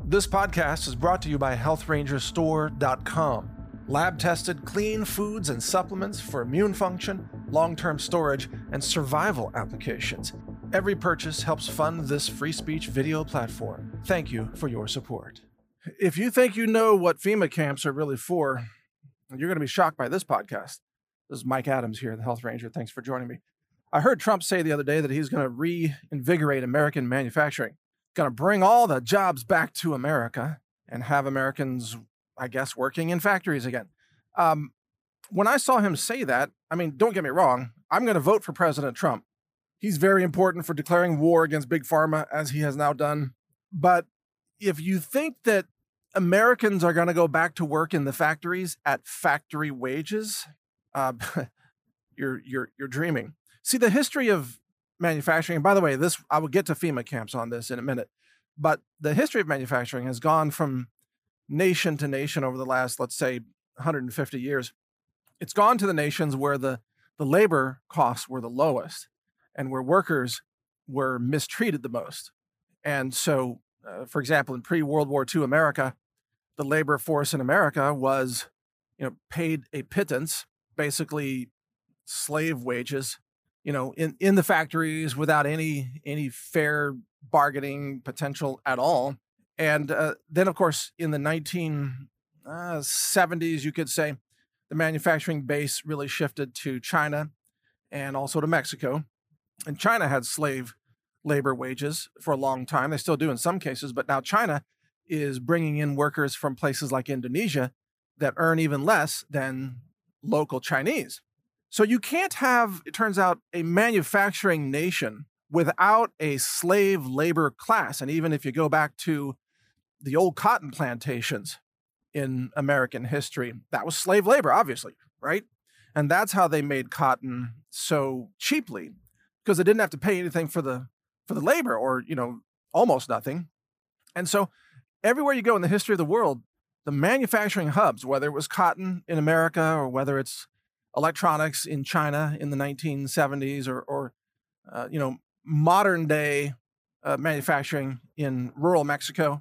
This podcast is brought to you by HealthRangerStore.com. Lab-tested, clean foods and supplements for immune function, long-term storage, and survival applications. Every purchase helps fund this free speech video platform. Thank you for your support. If you think you know what FEMA camps are really for, you're going to be shocked by this podcast. This is Mike Adams here, the Health Ranger. Thanks for joining me. I heard Trump say the other day that he's going to reinvigorate American manufacturing, going to bring all the jobs back to America and have Americans, I guess, working in factories again. When I saw him say that, I mean, don't get me wrong, I'm going to vote for President Trump. He's very important for declaring war against Big Pharma, as he has now done. But if you think that Americans are going to go back to work in the factories at factory wages, you're dreaming. See, the history of manufacturing, and by the way, I will get to FEMA camps on this in a minute, but the history of manufacturing has gone from nation to nation over the last, let's say, 150 years. It's gone to the nations where the labor costs were the lowest and where workers were mistreated the most. And so, for example, in pre-World War II America, the labor force in America was, paid a pittance, basically slave wages, in the factories without any fair bargaining potential at all. And then, of course, in the 1970s, you could say, the manufacturing base really shifted to China and also to Mexico. And China had slave labor wages for a long time. They still do in some cases, but now China is bringing in workers from places like Indonesia that earn even less than local Chinese. So you can't have, it turns out, a manufacturing nation without a slave labor class. And even if you go back to the old cotton plantations in American history, that was slave labor, obviously, right? And that's how they made cotton so cheaply, because they didn't have to pay anything for the labor, or, almost nothing. And so everywhere you go in the history of the world, the manufacturing hubs, whether it was cotton in America or whether it's electronics in China in the 1970s or modern day manufacturing in rural Mexico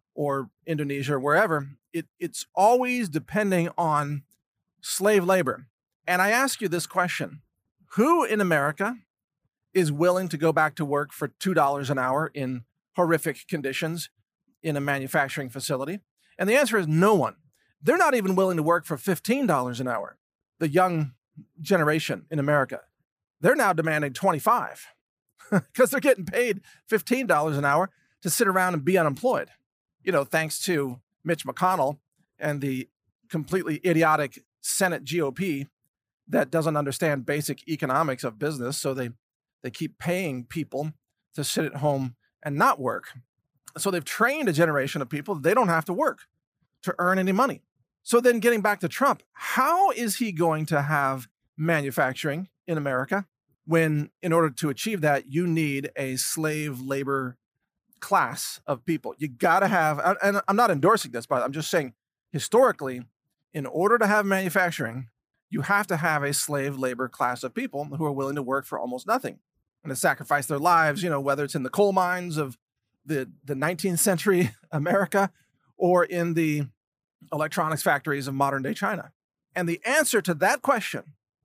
or Indonesia or wherever, it's always depending on slave labor. And I ask you this question: who in America is willing to go back to work for $2 an hour in horrific conditions in a manufacturing facility? And the answer is no one. They're not even willing to work for $15 an hour. The young generation in America, they're now demanding $25 because they're getting paid $15 an hour to sit around and be unemployed. Thanks to Mitch McConnell and the completely idiotic Senate GOP that doesn't understand basic economics of business. So they keep paying people to sit at home and not work. So they've trained a generation of people that they don't have to work to earn any money. So then getting back to Trump, how is he going to have manufacturing in America when, in order to achieve that, you need a slave labor class of people? You got to have, and I'm not endorsing this, but I'm just saying, historically, in order to have manufacturing, you have to have a slave labor class of people who are willing to work for almost nothing and to sacrifice their lives, whether it's in the coal mines of the 19th century America or in the electronics factories of modern day China. And the answer to that question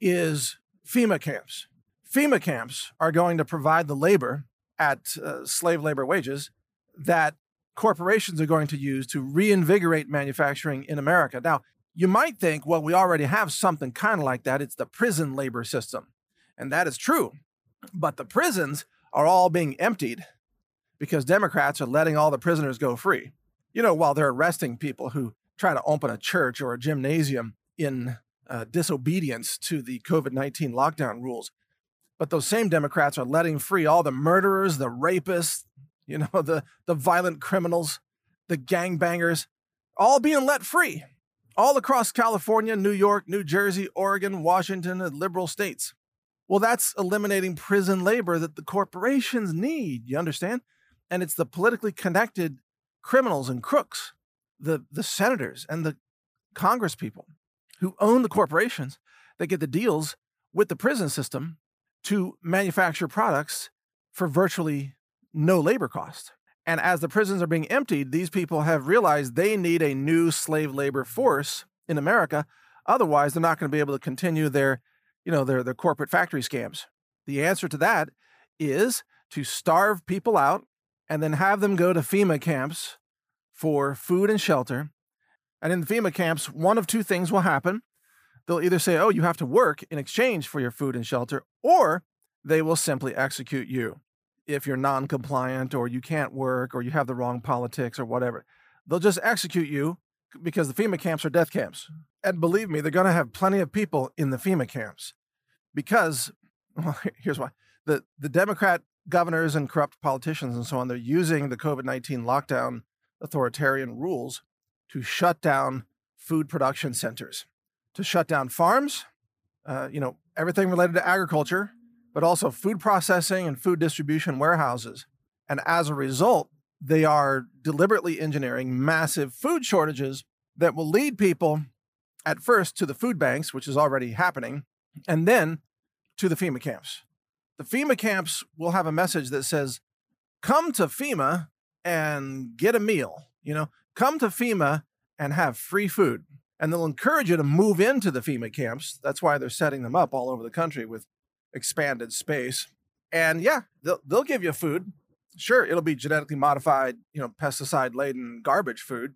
is FEMA camps. FEMA camps are going to provide the labor at slave labor wages that corporations are going to use to reinvigorate manufacturing in America. Now, you might think, well, we already have something kind of like that. It's the prison labor system. And that is true. But the prisons are all being emptied because Democrats are letting all the prisoners go free, while they're arresting people who try to open a church or a gymnasium in disobedience to the COVID-19 lockdown rules. But those same Democrats are letting free all the murderers, the rapists, the violent criminals, the gangbangers, all being let free, all across California, New York, New Jersey, Oregon, Washington, and liberal states. Well, that's eliminating prison labor that the corporations need, you understand? And it's the politically connected criminals and crooks, the senators and the Congress people who own the corporations that get the deals with the prison system to manufacture products for virtually no labor cost. And as the prisons are being emptied, these people have realized they need a new slave labor force in America. Otherwise, they're not going to be able to continue their corporate factory scams. The answer to that is to starve people out and then have them go to FEMA camps for food and shelter. And in the FEMA camps, one of two things will happen. They'll either say, oh, you have to work in exchange for your food and shelter, or they will simply execute you if you're non-compliant or you can't work or you have the wrong politics or whatever. They'll just execute you because the FEMA camps are death camps. And believe me, they're going to have plenty of people in the FEMA camps because, well, here's why. The Democrat governors and corrupt politicians and so on, they're using the COVID-19 lockdown authoritarian rules to shut down food production centers, to shut down farms, everything related to agriculture, but also food processing and food distribution warehouses. And as a result, they are deliberately engineering massive food shortages that will lead people at first to the food banks, which is already happening, and then to the FEMA camps. The FEMA camps will have a message that says, come to FEMA and get a meal, come to FEMA and have free food. And they'll encourage you to move into the FEMA camps. That's why they're setting them up all over the country with expanded space. And yeah, they'll give you food. Sure, it'll be genetically modified, pesticide-laden garbage food,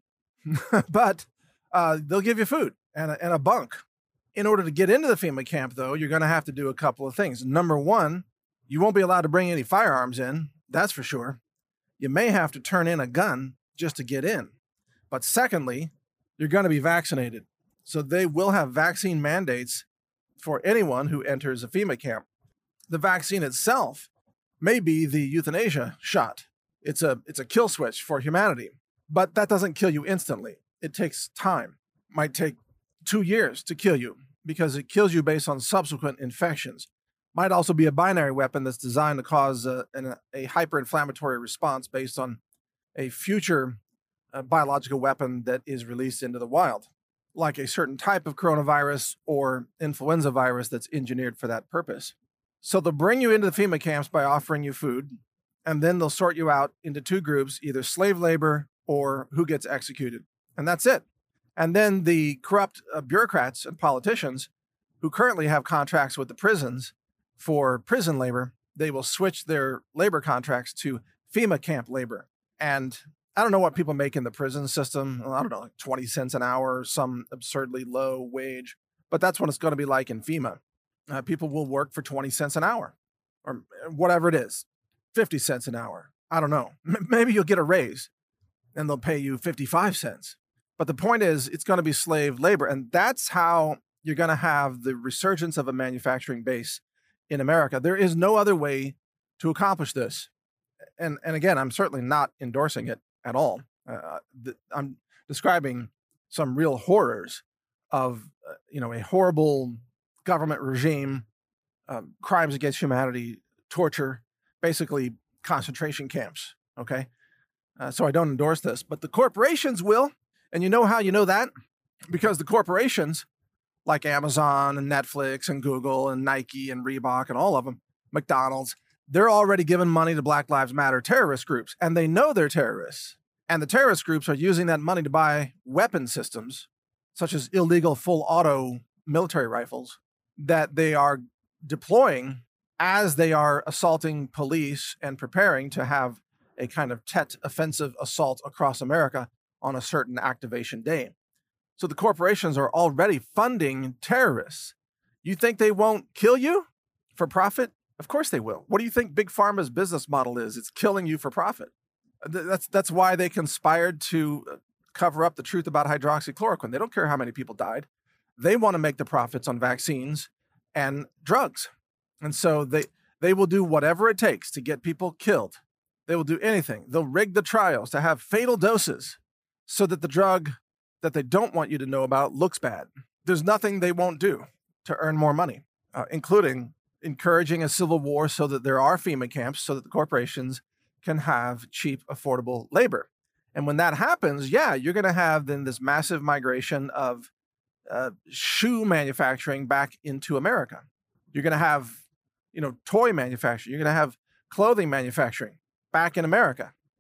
but they'll give you food and a bunk. In order to get into the FEMA camp, though, you're going to have to do a couple of things. Number one, you won't be allowed to bring any firearms in, that's for sure. You may have to turn in a gun just to get in. But secondly, you're going to be vaccinated. So they will have vaccine mandates for anyone who enters a FEMA camp. The vaccine itself may be the euthanasia shot. It's a kill switch for humanity, but that doesn't kill you instantly. It takes time. Might take 2 years to kill you because it kills you based on subsequent infections. Might also be a binary weapon that's designed to cause a hyperinflammatory response based on a future biological weapon that is released into the wild, like a certain type of coronavirus or influenza virus that's engineered for that purpose. So they'll bring you into the FEMA camps by offering you food, and then they'll sort you out into two groups, either slave labor or who gets executed. And that's it. And then the corrupt bureaucrats and politicians who currently have contracts with the prisons for prison labor, they will switch their labor contracts to FEMA camp labor. And I don't know what people make in the prison system. I don't know, like 20 cents an hour, some absurdly low wage. But that's what it's going to be like in FEMA. People will work for 20 cents an hour or whatever it is, 50 cents an hour. I don't know. Maybe you'll get a raise and they'll pay you 55 cents. But the point is, it's going to be slave labor. And that's how you're going to have the resurgence of a manufacturing base in America. There is no other way to accomplish this. And again, I'm certainly not endorsing it at all. I'm describing some real horrors of, a horrible government regime, crimes against humanity, torture, basically concentration camps. Okay. So I don't endorse this, but the corporations will. And you know how you know that? Because the corporations like Amazon and Netflix and Google and Nike and Reebok and all of them, McDonald's, they're already giving money to Black Lives Matter terrorist groups, and they know they're terrorists. And the terrorist groups are using that money to buy weapon systems, such as illegal full auto military rifles, that they are deploying as they are assaulting police and preparing to have a kind of Tet offensive assault across America on a certain activation day. So the corporations are already funding terrorists. You think they won't kill you for profit? Of course they will. What do you think Big Pharma's business model is? It's killing you for profit. That's why they conspired to cover up the truth about hydroxychloroquine. They don't care how many people died. They want to make the profits on vaccines and drugs. And so they will do whatever it takes to get people killed. They will do anything. They'll rig the trials to have fatal doses so that the drug that they don't want you to know about looks bad. There's nothing they won't do to earn more money, including encouraging a civil war so that there are FEMA camps so that the corporations can have cheap, affordable labor. And when that happens, yeah, you're going to have then this massive migration of shoe manufacturing back into America. You're going to have, toy manufacturing. You're going to have clothing manufacturing back in America.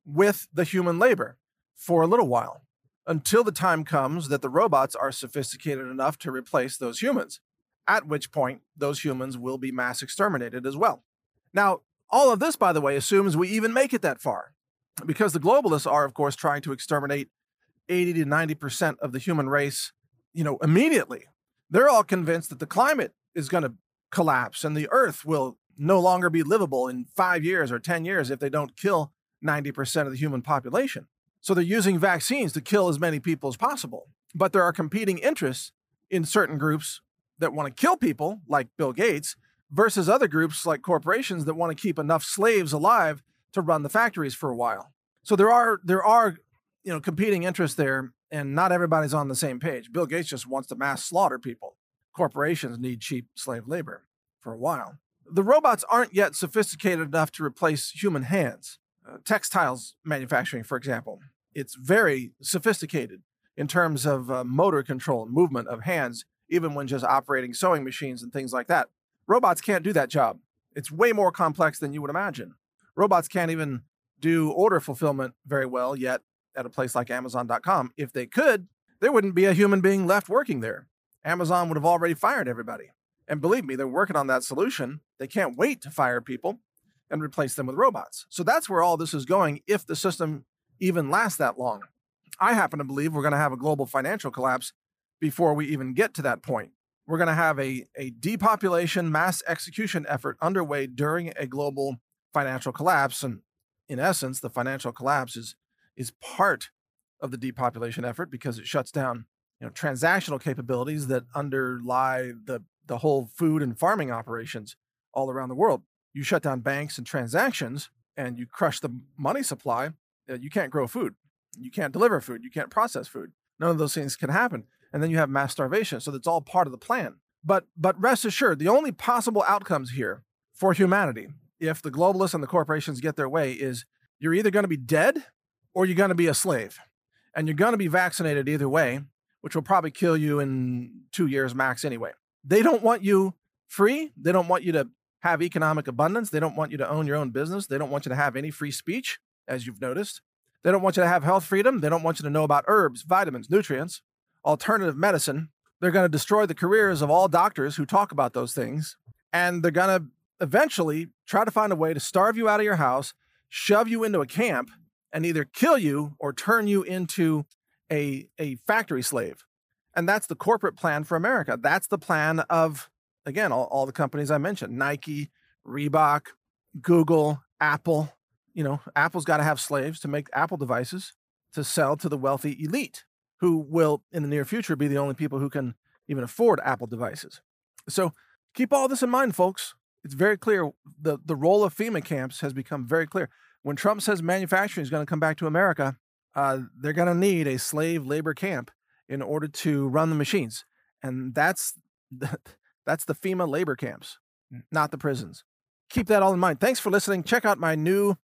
with the human labor for a little while, until the time comes that the robots are sophisticated enough to replace those humans, at which point those humans will be mass exterminated as well. Now, all of this, by the way, assumes we even make it that far, because the globalists are, of course, trying to exterminate 80 to 90% of the human race, immediately. They're all convinced that the climate is going to collapse and the earth will no longer be livable in 5 years or 10 years if they don't kill 90% of the human population. So they're using vaccines to kill as many people as possible. But there are competing interests in certain groups that want to kill people, like Bill Gates, versus other groups like corporations that want to keep enough slaves alive to run the factories for a while. So there are competing interests there, and not everybody's on the same page. Bill Gates just wants to mass slaughter people. Corporations need cheap slave labor for a while. The robots aren't yet sophisticated enough to replace human hands. Textiles manufacturing, for example, it's very sophisticated in terms of motor control and movement of hands, even when just operating sewing machines and things like that. Robots can't do that job. It's way more complex than you would imagine. Robots can't even do order fulfillment very well yet at a place like Amazon.com. If they could, there wouldn't be a human being left working there. Amazon would have already fired everybody. And believe me, they're working on that solution. They can't wait to fire people and replace them with robots. So that's where all this is going, if the system even lasts that long. I happen to believe we're going to have a global financial collapse before we even get to that point. We're going to have a depopulation mass execution effort underway during a global financial collapse. And in essence, the financial collapse is part of the depopulation effort, because it shuts down transactional capabilities that underlie the whole food and farming operations all around the world. You shut down banks and transactions and you crush the money supply, you can't grow food. You can't deliver food. You can't process food. None of those things can happen. And then you have mass starvation. So that's all part of the plan. But rest assured, the only possible outcomes here for humanity, if the globalists and the corporations get their way, is you're either going to be dead or you're going to be a slave. And you're going to be vaccinated either way, which will probably kill you in 2 years max anyway. They don't want you free. They don't want you to have economic abundance. They don't want you to own your own business. They don't want you to have any free speech, as you've noticed. They don't want you to have health freedom. They don't want you to know about herbs, vitamins, nutrients, alternative medicine. They're going to destroy the careers of all doctors who talk about those things. And they're going to eventually try to find a way to starve you out of your house, shove you into a camp, and either kill you or turn you into a factory slave. And that's the corporate plan for America. That's the plan of, again, all the companies I mentioned: Nike, Reebok, Google, Apple. Apple's got to have slaves to make Apple devices to sell to the wealthy elite, who will, in the near future, be the only people who can even afford Apple devices. So keep all this in mind, folks. It's very clear. The role of FEMA camps has become very clear. When Trump says manufacturing is going to come back to America, they're going to need a slave labor camp in order to run the machines. And that's the FEMA labor camps, not the prisons. Keep that all in mind. Thanks for listening. Check out my new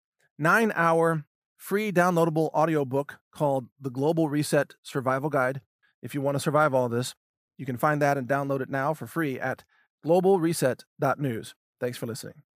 9-hour free downloadable audiobook called The Global Reset Survival Guide. If you want to survive all this, you can find that and download it now for free at globalreset.news. Thanks for listening.